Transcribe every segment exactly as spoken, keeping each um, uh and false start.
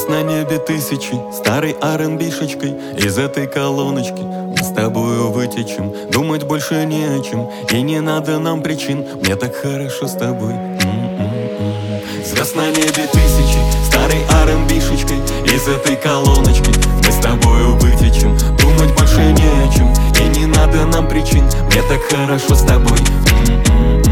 Звезд на небе тысячи, старой ар энд би-шечкой. Из этой колоночки мы с тобою вытечем. Думать больше не о чем, и не надо нам причин. Мне так хорошо с тобой. М-м-м. Звезд на небе тысячи, старой ар энд би-шечкой. Из этой колоночки мы с тобою вытечем. Думать больше не о чем, и не надо нам причин. Мне так хорошо с тобой. М-м-м.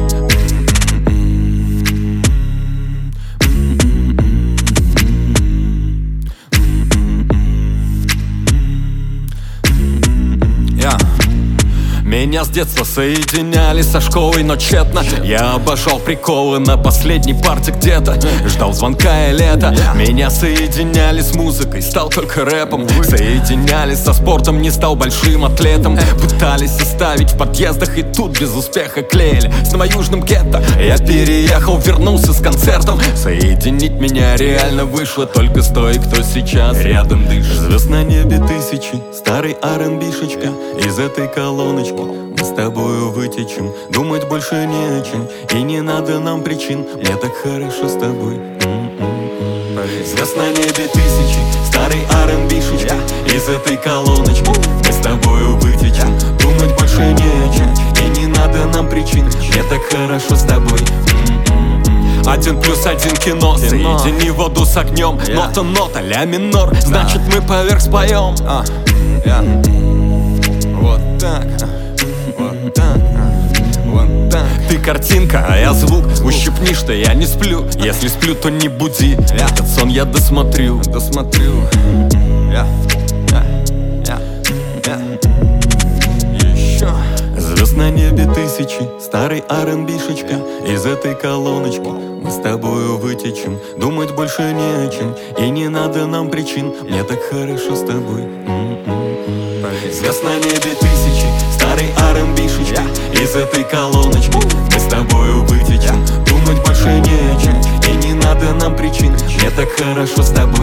Меня с детства соединяли со школой, но тщетно. Я обожал приколы на последней парте где-то. Ждал звонка и лето. Меня соединяли с музыкой, стал только рэпом. Соединяли со спортом, не стал большим атлетом. Пытались составить в подъездах, и тут без успеха клеили. С новоюжным гетто я переехал, вернулся с концертом. Соединить меня реально вышло только с той, кто сейчас рядом дышит. Звезд на небе тысячи, старый ар энд би-шечка. Из этой колоночки мы с тобою вытечем. Думать больше не о чем, и не надо нам причин. Мне так хорошо с тобой. М-м-м. Звезд на небе тысячи, старый ар энд би-шечка. Из этой колоночки мы с тобою вытечем. Думать больше не о чем, и не надо нам причин. Мне так хорошо с тобой. Один плюс один кино, соедини воду с огнем. Yeah. Нота, нота, ля минор, значит мы поверх споем. uh. yeah. Вот так, вот так, вот так. Ты картинка, а я звук. Ущипни, что я не сплю. Если сплю, то не буди. Этот сон я досмотрю. Досмотрю. Yeah. Yeah. Yeah. Yeah. Еще. Звезд на небе тысячи, старый ар энд би-шечка. Из этой колоночки мы с тобою вытечем. Думать больше не о чем, и не надо нам причин. Мне так хорошо с тобой. М-м-м. Звезд на небе тысячи, старый ар энд би-шечка. Из этой колоночки мы с тобою вытечем. Думать больше не о чем, и не надо нам причин. Мне так хорошо с тобой.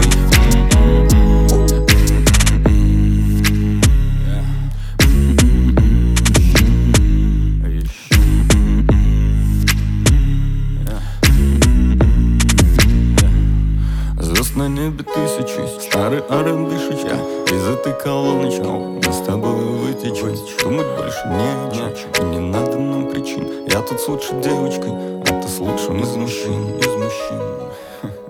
Звезд на небе тысячи, старый ар энд би-шечка. Из этой колоночки мы с тобой вытечем. Думать больше не о чем, и не надо нам причин. Я тут с лучшей девочкой, а ты с лучшим из мужчин. Из мужчин.